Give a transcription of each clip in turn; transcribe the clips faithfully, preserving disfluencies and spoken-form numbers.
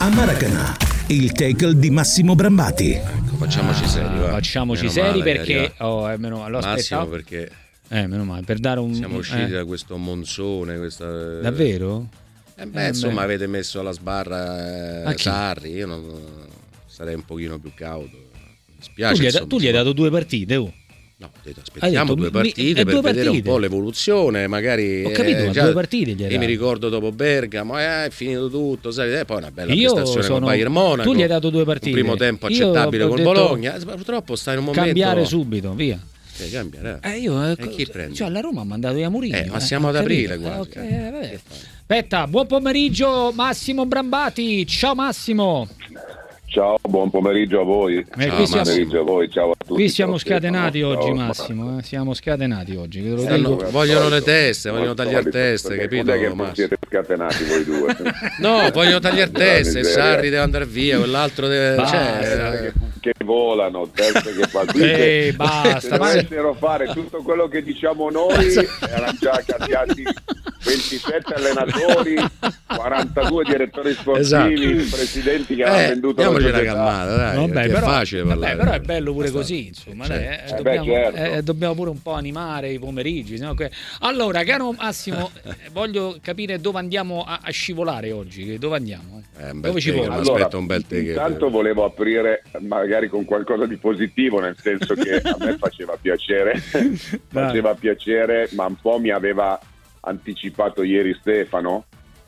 A Maracanã, il tackle di Massimo Brambati. Ecco, facciamoci Ah, seri, va. Facciamoci Meno seri male, perché oh, eh, meno, allora, Massimo, aspettavo. perché Eh, meno male, per dare un siamo usciti eh. da questo monsone, questa Davvero? Eh beh, Eh, insomma, beh. avete messo alla sbarra A eh, chi? Sarri, io non, sarei un pochino più cauto. Mi Tu spiace, gli, hai, insomma, tu gli hai dato due partite, oh. No, ho detto, aspettiamo detto, due mi- partite eh, per due vedere partite. un po' l'evoluzione, magari. Ho capito, eh, ma già- due partite gli hai Io mi dato. ricordo dopo Bergamo, eh, è finito tutto, sai, eh, poi una bella Io prestazione sono- con Bayern Monaco. tu gli hai dato due partite. Un primo tempo Io accettabile ho con detto Bologna. Eh, Purtroppo sta in un momento. cambiare subito, via. Eh, cambiare, eh. Eh, io, eh, E chi prendi? cioè, la Roma ha mandato via Mourinho. Eh, ma eh, siamo ho ad aprile capito. quasi, Eh, ok, eh. eh, vabbè. Aspetta, buon pomeriggio Massimo Brambati. Ciao Massimo. Ciao, buon pomeriggio a voi. Eh, Ciao, qui siamo- pomeriggio a voi, ciao a tutti. Qui siamo Ciao, scatenati Stefano. oggi, Ciao, Massimo. Eh? Siamo scatenati oggi. Che te lo Stanno- dico. vogliono le teste, Al vogliono tagliare solito, teste, perché capito? quando è che Massimo? siete scatenati voi due? No, vogliono tagliare teste, il miseria. Sarri deve andare via, quell'altro deve. Basta. Cioè, che, che volano, teste che fa. Ehi, basta, Se ma- dovessero fare tutto quello che diciamo noi, erano già cambiati ventisette allenatori, quarantadue direttori sportivi, Esatto. presidenti che hanno eh, venduto la diamoci una società. cammata, dai, Vabbè, perché però, è facile vabbè, parlare. però è bello pure Basta. così, insomma, Certo. dai, eh, Eh beh, dobbiamo, certo. eh, dobbiamo pure un po' animare i pomeriggi. No? Que- Allora, caro Massimo, eh, voglio capire dove andiamo a, a scivolare oggi. Dove andiamo? Eh, un bel Dove ci take, vuole? mi Allora, aspetto un bel take. intanto volevo aprire magari con qualcosa di positivo, nel senso che a me faceva piacere, faceva piacere, ma un po' mi aveva anticipato ieri Stefano,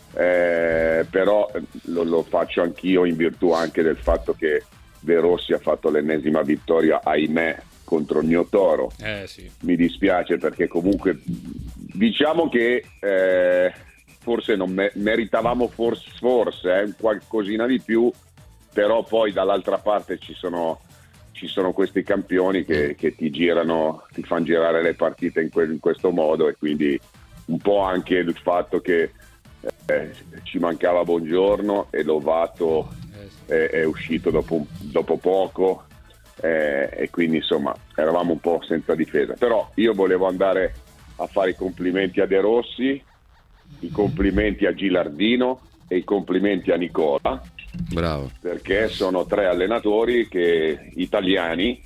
eh, però lo, lo faccio anch'io in virtù anche del fatto che De Rossi ha fatto l'ennesima vittoria, ahimè, contro il mio Toro. Eh sì. Mi dispiace perché comunque diciamo che eh, forse non me- meritavamo forse, forse eh, qualcosina di più, però poi dall'altra parte ci sono, ci sono questi campioni che, che ti girano, ti fanno girare le partite in, quel- in questo modo, e quindi un po' anche il fatto che eh, ci mancava Buongiorno e Lovato è, è uscito dopo, un- dopo poco, eh, e quindi insomma eravamo un po' senza difesa. Però io volevo andare a fare i complimenti a De Rossi, i complimenti a Gilardino e i complimenti a Nicola, Bravo. perché sono tre allenatori che, italiani,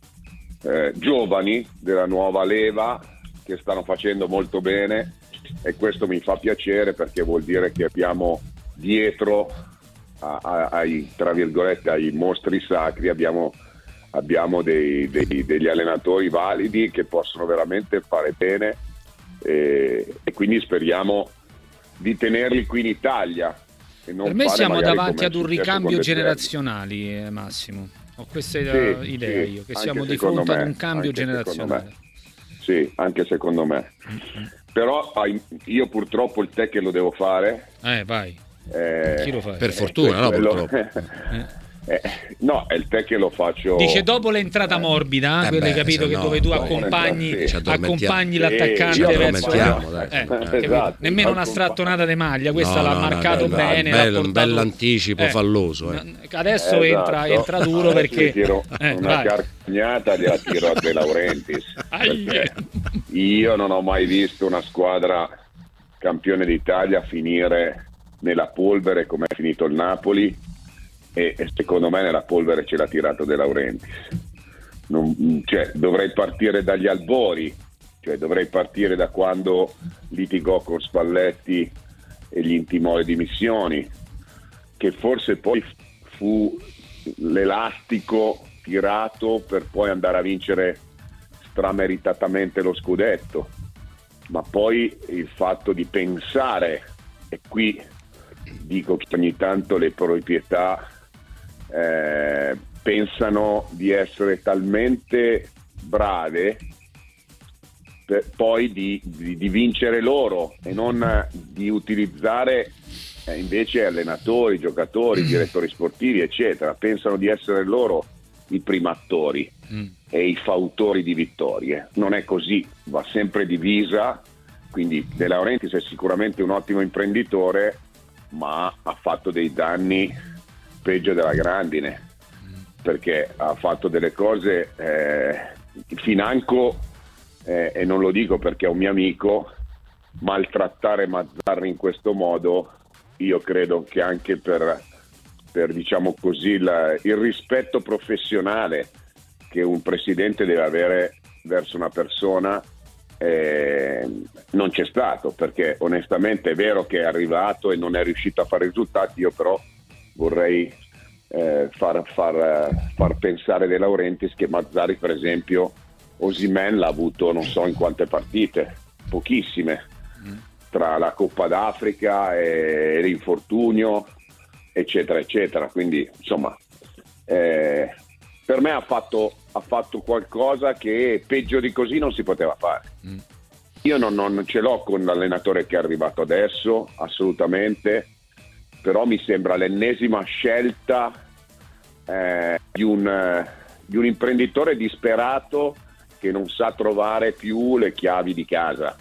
eh, giovani, della nuova leva, che stanno facendo molto bene, e questo mi fa piacere perché vuol dire che abbiamo dietro a- a- ai, tra virgolette, ai mostri sacri, abbiamo, abbiamo dei, dei- degli allenatori validi che possono veramente fare bene, e, e quindi speriamo di tenerli qui in Italia. E non Per me fare siamo magari davanti come è ad un successo ricambio con De Zerbi. generazionali, eh, Massimo. Ho questa Sì, idea sì, io, che anche siamo di secondo fronte ad me, un cambio anche secondo generazionale. me. Sì, anche secondo me. Però ah, io purtroppo il tech lo devo fare. Eh, vai. eh, Chi lo fa? Per fortuna, no? quello- Purtroppo. eh, no, è il tech che lo faccio. Dice dopo l'entrata morbida, Eh quella, beh, hai capito, se che no, dove tu poi- accompagni, Sì, ci addormentiamo. accompagni Sì, l'attaccante ci verso addormentiamo, dai. eh, Eh, capito? esatto. Nemmeno una Accompagni- strattonata di maglia, questa No, l'ha no, no, marcato no, bene, bello, l'ha un portato- bell'anticipo falloso, eh. n- Adesso Esatto. entra, entra duro Adesso perché gli tiro eh, una vai. carcagnata gliela tiro a De Laurentiis, Ai. perché io non ho mai visto una squadra campione d'Italia finire nella polvere come è finito il Napoli, e, e secondo me nella polvere ce l'ha tirato De Laurentiis. Non, cioè, dovrei partire dagli albori, cioè dovrei partire da quando litigò con Spalletti e gli intimò le dimissioni, che forse poi fu l'elastico tirato per poi andare a vincere strameritatamente lo scudetto, ma poi il fatto di pensare, e qui dico che ogni tanto le proprietà eh, pensano di essere talmente brave per poi di, di, di vincere loro e non di utilizzare eh, invece allenatori, giocatori, direttori sportivi eccetera. Pensano di essere loro i primatori mm. e i fautori di vittorie. Non è così, va sempre divisa. Quindi De Laurentiis è sicuramente un ottimo imprenditore, ma ha fatto dei danni peggio della grandine, perché ha fatto delle cose eh, financo, eh, e non lo dico perché è un mio amico, maltrattare Mazzarri in questo modo, io credo che anche per, per diciamo così il, il rispetto professionale che un presidente deve avere verso una persona, eh, non c'è stato, perché onestamente è vero che è arrivato e non è riuscito a fare risultati. Io però vorrei eh, far, far, far pensare De Laurentiis che Mazzarri, per esempio, Osimhen l'ha avuto non so in quante partite, pochissime, mm. tra la Coppa d'Africa e l'infortunio, eccetera eccetera. Quindi insomma eh, per me ha fatto, ha fatto qualcosa che peggio di così non si poteva fare. mm. Io non, non ce l'ho con l'allenatore che è arrivato adesso, assolutamente, però mi sembra l'ennesima scelta eh, di, un, di un imprenditore disperato che non sa trovare più le chiavi di casa,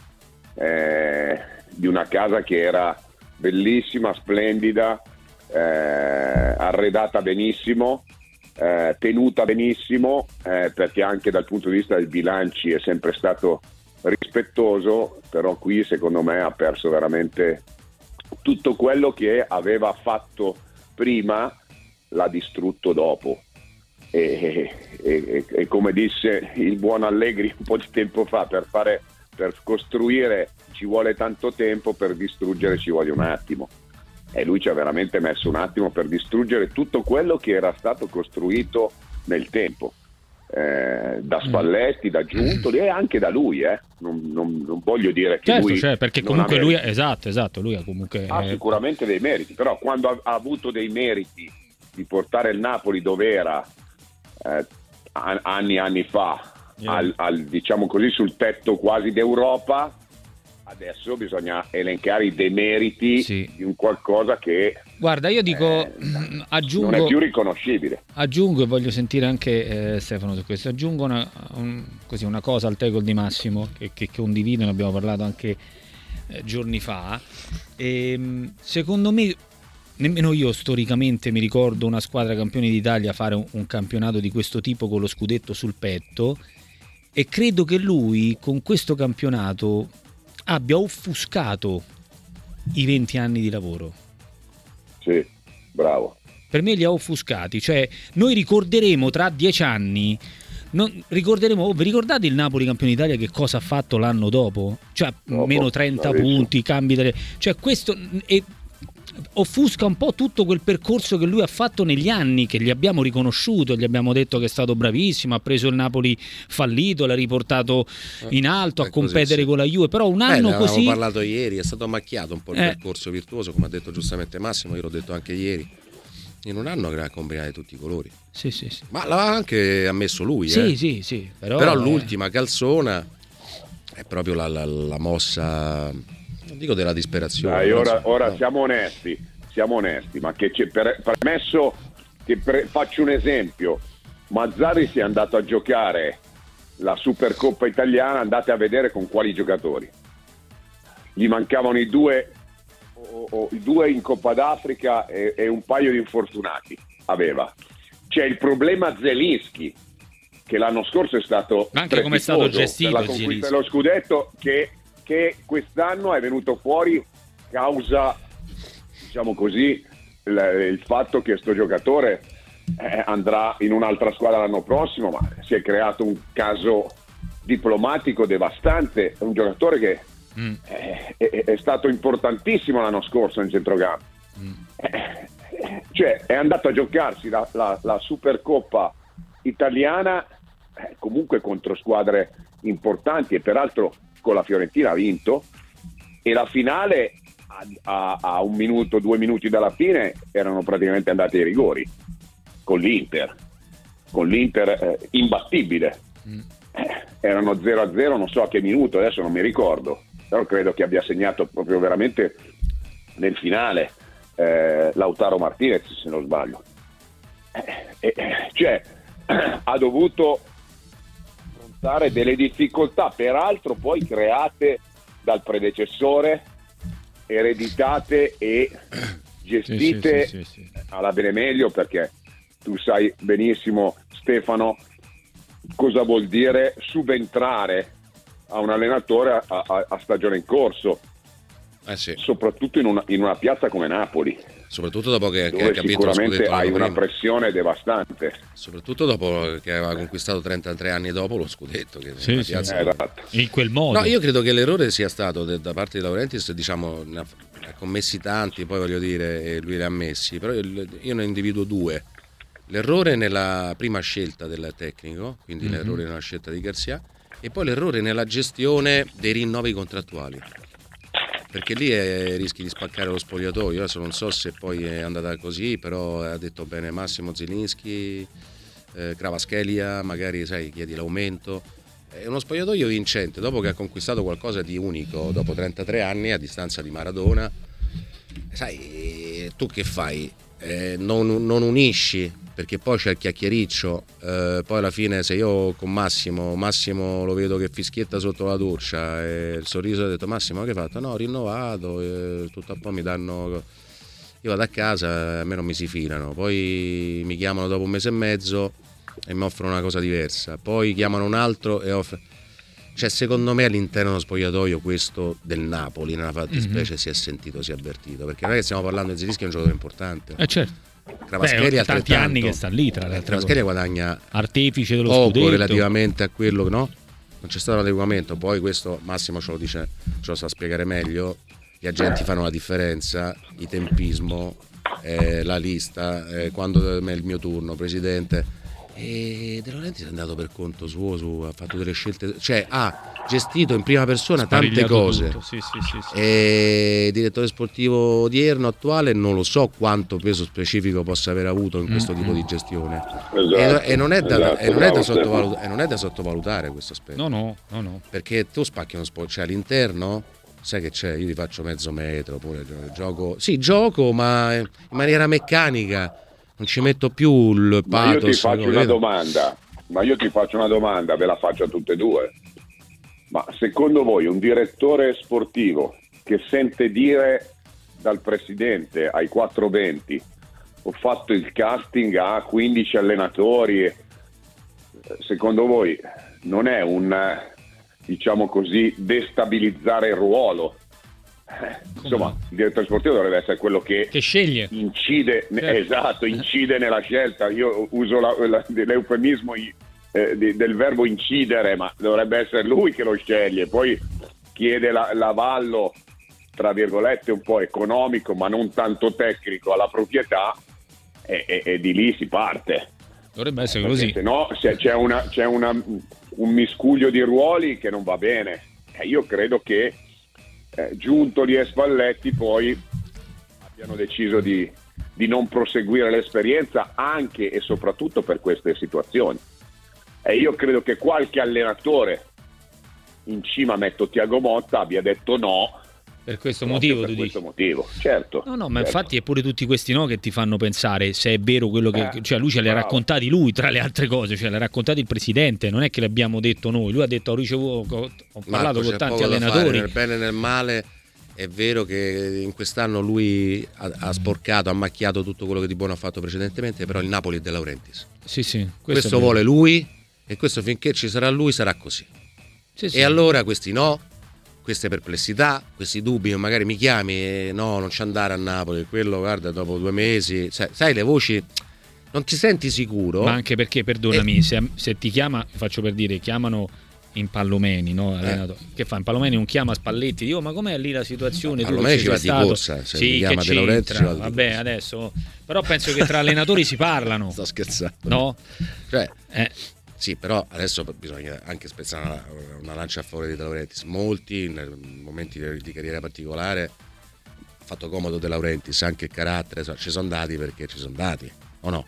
eh, di una casa che era bellissima, splendida, eh, arredata benissimo, eh, tenuta benissimo, eh, perché anche dal punto di vista dei bilanci è sempre stato rispettoso, però qui secondo me ha perso veramente tutto quello che aveva fatto prima, l'ha distrutto dopo. E, e, e come disse il buon Allegri un po' di tempo fa, per fare, per costruire ci vuole tanto tempo, per distruggere ci vuole un attimo, e lui ci ha veramente messo un attimo per distruggere tutto quello che era stato costruito nel tempo, eh, da Spalletti, da Giuntoli e anche da lui, eh. non, non, non voglio dire che certo, lui cioè, perché comunque lui esatto, esatto, lui ha comunque ha sicuramente dei meriti, però quando ha, ha avuto dei meriti di portare il Napoli dove era eh, anni e anni fa, yeah. al, al, diciamo così, sul tetto quasi d'Europa, adesso bisogna elencare i demeriti sì. di un qualcosa che guarda io dico eh, aggiungo, non è più riconoscibile. Aggiungo e voglio sentire anche eh, Stefano su questo, aggiungo una, un, così, una cosa al tackle di Massimo che, che condivido, ne abbiamo parlato anche eh, giorni fa, e, secondo me nemmeno io storicamente mi ricordo una squadra campione d'Italia fare un, un campionato di questo tipo con lo scudetto sul petto, e credo che lui con questo campionato abbia offuscato i venti anni di lavoro. Sì, bravo. Per me li ha offuscati, cioè noi ricorderemo tra dieci anni, non, ricorderemo, oh, vi ricordate il Napoli campione d'Italia che cosa ha fatto l'anno dopo? Cioè dopo, meno trenta punti, cambi delle, cioè questo e offusca un po' tutto quel percorso che lui ha fatto negli anni, che gli abbiamo riconosciuto, gli abbiamo detto che è stato bravissimo, ha preso il Napoli fallito, l'ha riportato in alto, eh, a competere così, sì. con la Juve, però un anno Beh, così... abbiamo parlato ieri, è stato macchiato un po' il eh. percorso virtuoso, come ha detto giustamente Massimo, io l'ho detto anche ieri, in un anno ha combinato tutti i colori. Sì, sì, sì. Ma l'ha anche ammesso lui, sì, eh. sì, sì, però, però eh. l'ultima calzona è proprio la, la, la mossa, non dico della disperazione. Dai, ora, so, ora no. siamo onesti. Siamo onesti, ma che c'è per, permesso che per, faccio un esempio. Mazzarri si è andato a giocare la Supercoppa italiana, andate a vedere con quali giocatori. Gli mancavano i due, o, o, i due in Coppa d'Africa e, e un paio di infortunati. Aveva. C'è il problema Zelinski, che l'anno scorso è stato ma anche come è stato gestito per la conquista dello scudetto, che, che quest'anno è venuto fuori causa, diciamo così, il, il fatto che sto giocatore eh, andrà in un'altra squadra l'anno prossimo, ma si è creato un caso diplomatico devastante. È un giocatore che mm. è, è, è stato importantissimo l'anno scorso in centrocampo, mm. eh, cioè è andato a giocarsi la, la, la Supercoppa italiana eh, comunque contro squadre importanti, e peraltro con la Fiorentina ha vinto, e la finale A, a un minuto, due minuti dalla fine erano praticamente andati ai rigori con l'Inter, con l'Inter eh, imbattibile. Mm. Eh, erano zero a zero, non so a che minuto, adesso non mi ricordo, però credo che abbia segnato proprio veramente nel finale eh, Lautaro Martinez, se non sbaglio. Eh, eh, cioè ha dovuto affrontare delle difficoltà, peraltro poi create dal predecessore, ereditate e gestite sì, sì, sì, sì, sì. alla bene meglio, perché tu sai benissimo, Stefano, cosa vuol dire subentrare a un allenatore a, a, a stagione in corso, eh sì. soprattutto in una, in una piazza come Napoli. soprattutto dopo che, dove che ha vinto lo sicuramente scudetto hai una prima. pressione devastante, soprattutto dopo che aveva conquistato trentatré anni dopo lo scudetto, che Sì, una sì. piazza- Eh, esatto. In quel modo. No, io credo che l'errore sia stato de- da parte di Laurentiis, diciamo, ne ha, ne ha commessi tanti, poi voglio dire, e lui li ha ammessi, però io, io ne individuo due. L'errore nella prima scelta del tecnico, quindi Mhm. l'errore nella scelta di Garcia, e poi l'errore nella gestione dei rinnovi contrattuali. Perché lì è, rischi di spaccare lo spogliatoio. Adesso non so se poi è andata così, però ha detto bene Massimo Zielinski, eh, Kvaratskhelia, magari sai, chiedi l'aumento. È uno spogliatoio vincente dopo che ha conquistato qualcosa di unico dopo trentatré anni a distanza di Maradona. Sai, tu che fai? Eh, non, non unisci, perché poi c'è il chiacchiericcio, eh, poi alla fine se io con Massimo Massimo lo vedo che fischietta sotto la doccia e il sorriso, ho detto Massimo ma che hai fatto? No, ho rinnovato, eh, tutto a po' mi danno, io vado a casa, a me non mi si filano, poi mi chiamano dopo un mese e mezzo e mi offrono una cosa diversa, poi chiamano un altro e offrono. Cioè, secondo me all'interno dello spogliatoio questo del Napoli nella fattispecie mm-hmm. si è sentito, si è avvertito, perché non è che stiamo parlando di Zielinski, è un giocatore importante. Eh certo. Kvaratskhelia tanti anni che sta lì, tra le altre Kvaratskhelia guadagna artefice dello poco scudetto relativamente a quello, no? Non c'è stato un adeguamento, poi questo Massimo ce lo dice, ce lo sa spiegare meglio, gli agenti fanno la differenza, il tempismo, eh, la lista, eh, quando è il mio turno, presidente. E De Laurentiis è andato per conto suo, su, ha fatto delle scelte, cioè ha gestito in prima persona tante cose. Sì, sì, sì, sì. E il direttore sportivo odierno attuale non lo so quanto peso specifico possa aver avuto in questo mm-hmm. tipo di gestione. Esatto, e, e, non è da, esatto, e, non è da sottovalut- e non è da sottovalutare questo aspetto. No, no, no, no. Perché tu spacchi uno sport, cioè all'interno sai che c'è, io ti faccio mezzo metro, pure gioco, sì, gioco ma in maniera meccanica. Non ci metto più il pathos. Ma io ti faccio una domanda, ma io ti faccio una domanda, ve la faccio a tutte e due. Ma secondo voi un direttore sportivo che sente dire dal presidente ai quattro venti ho fatto il casting a quindici allenatori, secondo voi non è un, diciamo così, destabilizzare il ruolo? Insomma, il direttore sportivo dovrebbe essere quello che, che sceglie, incide, certo. esatto, incide nella scelta. Io uso la, la, l'eufemismo eh, di, del verbo incidere, ma dovrebbe essere lui che lo sceglie. Poi chiede la, l'avallo, tra virgolette, un po' economico, ma non tanto tecnico, alla proprietà, e, e, e di lì si parte. Dovrebbe essere Perché così. Se no se c'è, una, c'è una, un miscuglio di ruoli che non va bene. E io credo che Eh, Giuntoli e Spalletti poi abbiano deciso di, di non proseguire l'esperienza anche e soprattutto per queste situazioni, e io credo che qualche allenatore, in cima metto Tiago Motta, abbia detto no per questo motivo, per tu questo dici. motivo, certo. No, no, ma certo. infatti è pure tutti questi no che ti fanno pensare se è vero quello che Eh, cioè lui ce li ha bravo. raccontati lui, tra le altre cose, cioè l'ha raccontati il presidente, non è che l'abbiamo detto noi, lui ha detto ho ricevuto, ho parlato Marco, con c'è tanti poco da allenatori. fare, nel bene e nel male. È vero che in quest'anno lui ha, ha sporcato, ha macchiato tutto quello che di buono ha fatto precedentemente, però il Napoli è De Laurentiis. Sì, sì, questo, Questo è vero. vuole lui, e questo finché ci sarà lui sarà così. Sì, sì. E allora questi no, queste perplessità, questi dubbi, magari mi chiami e no, non ci andare a Napoli, quello guarda dopo due mesi, sai, sai le voci, non ti senti sicuro. Ma anche perché, perdonami, E- se, se ti chiama, faccio per dire, chiamano in Pallomeni, no? Allenatore. Eh. Che fa? In Pallomeni non chiama Spalletti, dico ma com'è lì la situazione? Tu Pallomeni che ci sei va di stato? corsa, se sì, mi chiama che De Laurentiis c'entra? ci va di Vabbè, corsa. adesso però penso che tra allenatori si parlano. Sto scherzando. No? Cioè, Eh. sì, però adesso bisogna anche spezzare una, una lancia a favore di De Laurentiis. Molti, in momenti di, di carriera particolare, ha fatto comodo De Laurentiis, anche il carattere, so, ci sono dati perché ci sono dati, o no?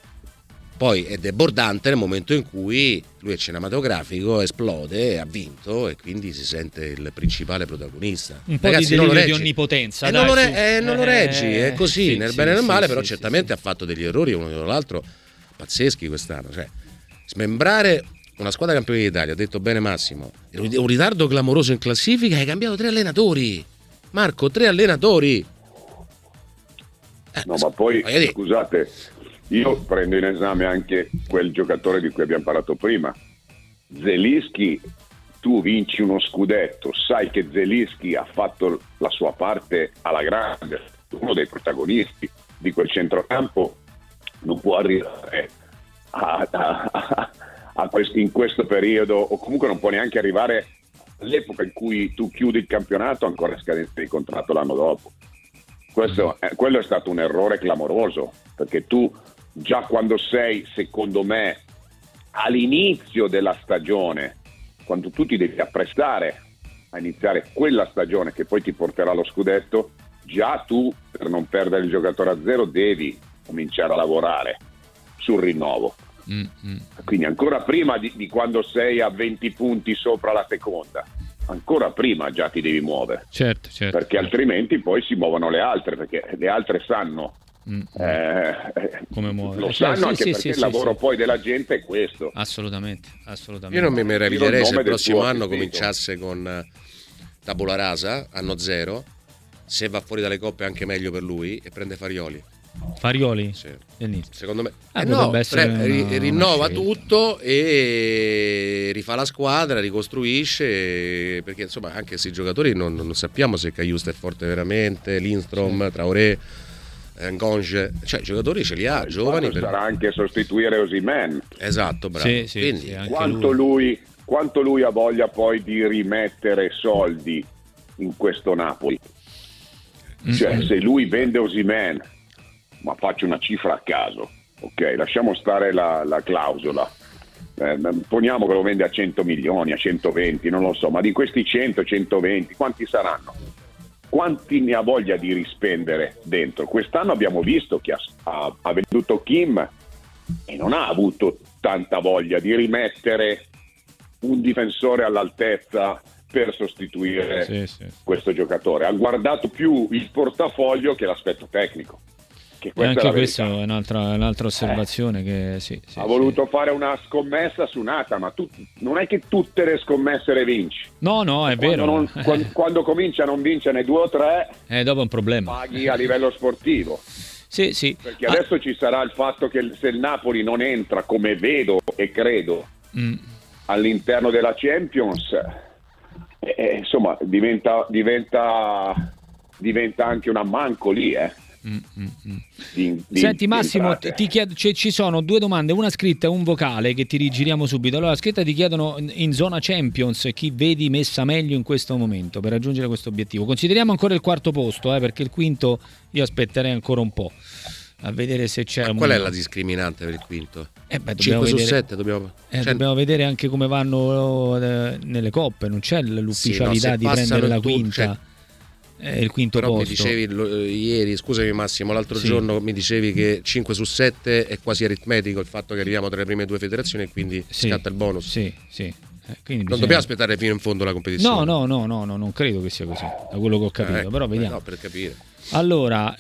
Poi è debordante nel momento in cui lui è cinematografico, esplode, ha vinto e quindi si sente il principale protagonista. Un po' Ragazzi, di non lo delirio di reggi. onnipotenza, Eh, dai, non lo, su. re- eh, non lo reggi, Eh, è così, sì, nel sì, bene e nel sì, male, sì, però sì, certamente sì. ha fatto degli errori uno dietro l'altro pazzeschi quest'anno. Cioè, smembrare una squadra campione d'Italia, ha detto bene Massimo, un ritardo clamoroso in classifica, hai cambiato tre allenatori. Marco, tre allenatori. Eh, No, ma poi voglio dire, scusate, io prendo in esame anche quel giocatore di cui abbiamo parlato prima, Zielinski. Tu vinci uno scudetto, sai che Zielinski ha fatto la sua parte alla grande, uno dei protagonisti di quel centrocampo non può arrivare a, a, a, a questo, in questo periodo, o comunque non può neanche arrivare all'epoca in cui tu chiudi il campionato ancora a scadenza di contratto l'anno dopo. Questo, eh, quello è stato un errore clamoroso, perché tu già quando sei, secondo me, all'inizio della stagione, quando tu ti devi apprestare a iniziare quella stagione che poi ti porterà allo scudetto, già tu, per non perdere il giocatore a zero, devi cominciare a lavorare sul rinnovo. Mm-hmm. Quindi ancora prima di, di quando sei a venti punti sopra la seconda, ancora prima già ti devi muovere, certo, certo, perché certo. altrimenti poi si muovono le altre, perché le altre sanno mm-hmm. eh, come muovere, lo cioè, sanno sì, anche sì, perché sì, il lavoro sì, poi della gente è questo. Assolutamente, assolutamente. Io non mi meraviglierei se il prossimo anno assistito. cominciasse con tabula rasa, anno zero, se va fuori dalle coppe anche meglio per lui, e prende Farioli. Farioli? Sì. Secondo me ah, eh no, essere pre- una, rinnova una tutto e rifà la squadra, ricostruisce, perché insomma anche questi giocatori non, non sappiamo se Cajuste è forte veramente, Lindstrom, sì. Traoré, Ngonge, cioè i giocatori ce li ha, il giovani. Per... sarà anche sostituire Osimhen. Esatto, bravo. Sì, sì, Quindi, sì, quanto lui. lui quanto lui ha voglia poi di rimettere soldi in questo Napoli. Cioè, se lui vende Osimhen, ma faccio una cifra a caso, ok, lasciamo stare la, la clausola, eh, poniamo che lo vende a cento milioni, a centoventi, non lo so, ma di questi cento, centoventi, quanti saranno? Quanti ne ha voglia di rispendere dentro? Quest'anno abbiamo visto che ha, ha, ha venduto Kim e non ha avuto tanta voglia di rimettere un difensore all'altezza per sostituire sì, sì. questo giocatore. Ha guardato più il portafoglio che l'aspetto tecnico. Che e anche questa è un'altra, un'altra osservazione eh. che sì, sì, ha sì. voluto fare una scommessa su Nata, ma tu, non è che tutte le scommesse le vinci. No, no, è quando vero. Non, quando, quando comincia a non vincere due o tre, eh, dopo è un problema. Paghi a livello sportivo. Sì, sì. Perché adesso ah. ci sarà il fatto che se il Napoli non entra, come vedo e credo, mm. all'interno della Champions, eh, insomma diventa, diventa, diventa anche un ammanco lì, eh. Mm, mm, mm. Di, di, Senti Massimo, di ti chiedo, cioè, ci sono due domande, una scritta e un vocale che ti rigiriamo subito. Allora, la scritta ti chiedono in zona Champions chi vedi messa meglio in questo momento per raggiungere questo obiettivo. Consideriamo ancora il quarto posto, eh, perché il quinto io aspetterei ancora un po' a vedere se c'è. Ma un... qual è la discriminante per il quinto? Eh beh, cinque vedere... su sette dobbiamo... Eh, cioè... dobbiamo vedere anche come vanno eh, nelle coppe, non c'è l'ufficialità sì, no, di prendere la quinta. Cioè... Eh, il quinto però posto. Mi dicevi lo, ieri, scusami Massimo, l'altro sì. giorno mi dicevi che cinque su sette è quasi aritmetico il fatto che arriviamo tra le prime due federazioni e quindi sì. scatta il bonus. Sì, sì. Eh, quindi non bisogna... dobbiamo aspettare fino in fondo la competizione. No, no, no, no, no, non credo che sia così, da quello che ho capito, eh, ecco, però vediamo. No, per capire. Allora,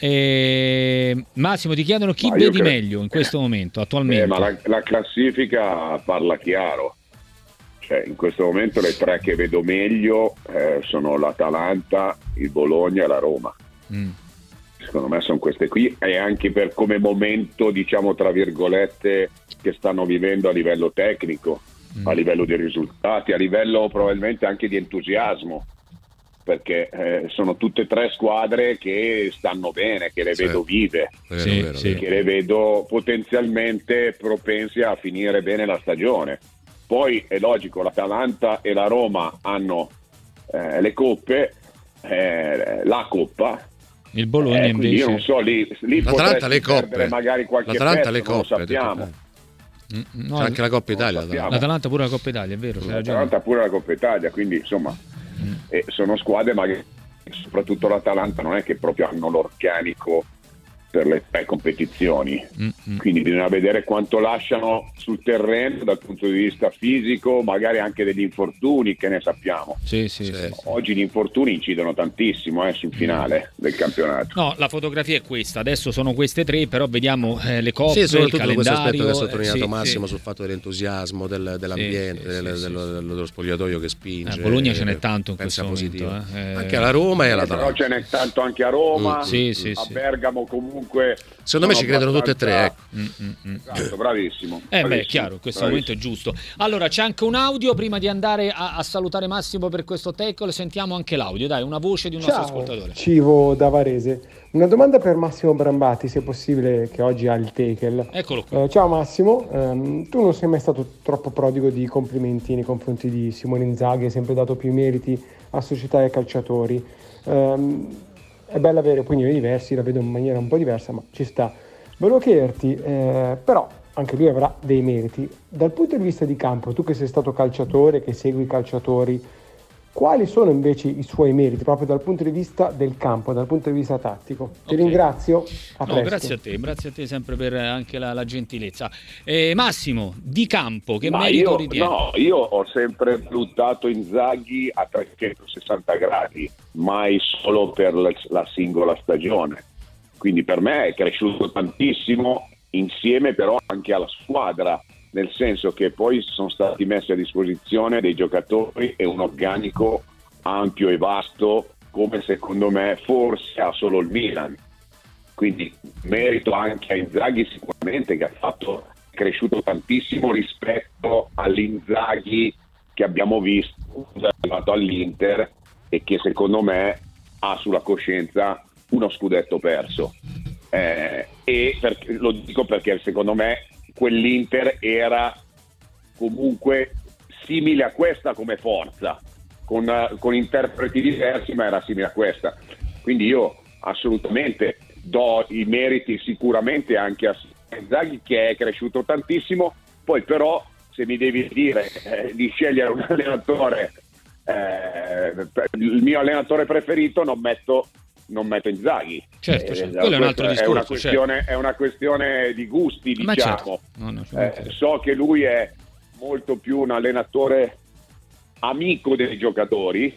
eh, Massimo, ti chiedono chi ma vedi credo... meglio in questo momento, attualmente. Eh, ma la, la classifica parla chiaro. Cioè, in questo momento le tre che vedo meglio eh, sono l'Atalanta, il Bologna e la Roma. Mm. Secondo me sono queste qui, e anche per come momento, diciamo tra virgolette, che stanno vivendo a livello tecnico, mm. a livello di risultati, a livello probabilmente anche di entusiasmo, perché eh, sono tutte e tre squadre che stanno bene, che le sì. vedo vive, vero, sì, vero, sì. che le vedo potenzialmente propense a finire bene la stagione. Poi è logico, l'Atalanta e la Roma hanno eh, le coppe, eh, la coppa. Il Bologna eh, invece. Io non so, lì, lì l'Atalanta le coppe. Magari qualche L'Atalanta pezzo, le non lo coppe, sappiamo. No, c'è anche la Coppa Italia. L'Atalanta pure la Coppa Italia, è vero. L'Atalanta pure la Coppa Italia, quindi insomma mm. eh, sono squadre, ma che, soprattutto l'Atalanta non è che proprio hanno l'organico per le tre competizioni, mm-hmm. quindi bisogna vedere quanto lasciano sul terreno dal punto di vista fisico, magari anche degli infortuni, che ne sappiamo. Sì, sì, sì, oggi sì. Gli infortuni incidono tantissimo eh, sul finale mm. del campionato. No, la fotografia è questa, adesso sono queste tre, però vediamo eh, le coppe, sì, il calendario. Questo aspetto che ha sottolineato sì, Massimo sì. sul fatto dell'entusiasmo, del, dell'ambiente, sì, del, sì, dello, sì. dello, dello spogliatoio che spinge. A Bologna ce n'è tanto in questo positivo. momento. Eh. Anche alla Roma e all'Atalanta. Però ce n'è tanto anche a Roma, mm. sì, sì, a sì. Bergamo comunque comunque secondo me ci credono tutte e tre, ecco. Mm, mm, mm. Esatto, bravissimo. Eh bravissimo, beh, chiaro, in questo bravissimo. momento è giusto. Allora, c'è anche un audio prima di andare a, a salutare Massimo per questo tackle. Sentiamo anche l'audio, dai, una voce di un nostro Ciao, ascoltatore. Civo da Varese. Una domanda per Massimo Brambati, se è possibile, che oggi ha il tackle. Eccolo qui. Eh, ciao Massimo, Ehm, tu non sei mai stato troppo prodigo di complimenti nei confronti di Simone Inzaghi, hai sempre dato più meriti a società e ai calciatori. Ehm, è bello avere opinioni diverse, la vedo in maniera un po' diversa, ma ci sta. Volevo chiederti, eh, però anche lui avrà dei meriti. Dal punto di vista di campo, tu che sei stato calciatore, che segui i calciatori, quali sono invece i suoi meriti proprio dal punto di vista del campo, dal punto di vista tattico? Ti Ok. ringrazio, a No, presto. grazie a te, grazie a te sempre per anche la, la gentilezza. Eh, Massimo, di campo, che Ma merito io, ritieni? no, io ho sempre valutato Inzaghi a trecentosessanta gradi, mai solo per la, la singola stagione. Quindi per me è cresciuto tantissimo, insieme però anche alla squadra, nel senso che poi sono stati messi a disposizione dei giocatori e un organico ampio e vasto, come secondo me forse ha solo il Milan. Quindi merito anche a Inzaghi sicuramente, che ha fatto è cresciuto tantissimo rispetto all'Inzaghi che abbiamo visto quando è arrivato all'Inter e che secondo me ha sulla coscienza uno scudetto perso. Eh, e per, lo dico perché secondo me quell'Inter era comunque simile a questa come forza, con, con interpreti diversi, ma era simile a questa. Quindi io assolutamente do i meriti sicuramente anche a Inzaghi, che è cresciuto tantissimo. Poi però se mi devi dire eh, di scegliere un allenatore, eh, il mio allenatore preferito, non metto non metto Inzaghi. Certo, Eh, certo. Quello è un altro è discorso, una questione, certo. è una questione di gusti, Ma diciamo. certo. No, no, ci Eh, mancherebbe. so che lui è molto più un allenatore amico dei giocatori,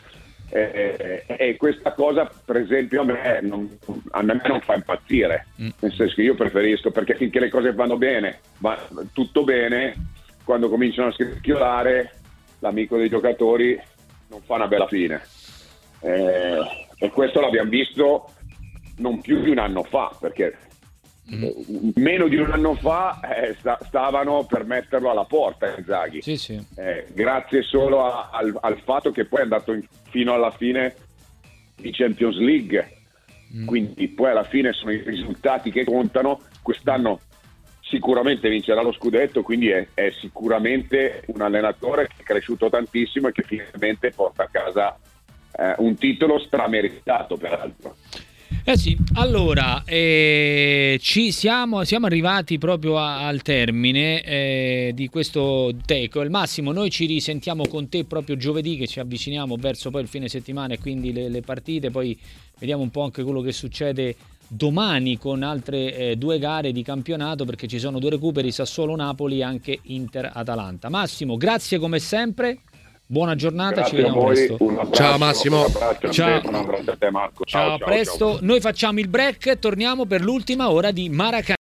eh, e questa cosa per esempio a me non, a me non fa impazzire, Mm. nel senso che io preferisco, perché finché le cose vanno bene, va tutto bene, quando cominciano a scricchiolare l'amico dei giocatori non fa una bella fine. Eh, e questo l'abbiamo visto non più di un anno fa, perché Mm. meno di un anno fa eh, sta- stavano per metterlo alla porta Inzaghi. Sì, sì. Eh, grazie solo a- al, al fatto che poi è andato in- fino alla fine di Champions League. Mm. Quindi poi alla fine sono i risultati che contano. Quest'anno sicuramente vincerà lo scudetto, quindi è, è sicuramente un allenatore che è cresciuto tantissimo e che finalmente porta a casa eh, un titolo strameritato peraltro. Eh sì, allora eh, ci siamo, siamo arrivati proprio a- al termine eh, di questo tackle. Massimo, noi ci risentiamo con te proprio giovedì, che ci avviciniamo verso poi il fine settimana e quindi le, le partite, poi vediamo un po' anche quello che succede domani con altre eh, due gare di campionato, perché ci sono due recuperi, Sassuolo-Napoli e anche Inter-Atalanta. Massimo, grazie come sempre. Buona giornata, ci Grazie a vediamo voi, presto. un abbraccio, Ciao, Massimo. un abbraccio a Ciao. te, un abbraccio a te Marco. Ciao, a presto. Noi facciamo il break e torniamo per l'ultima ora di Maracanã.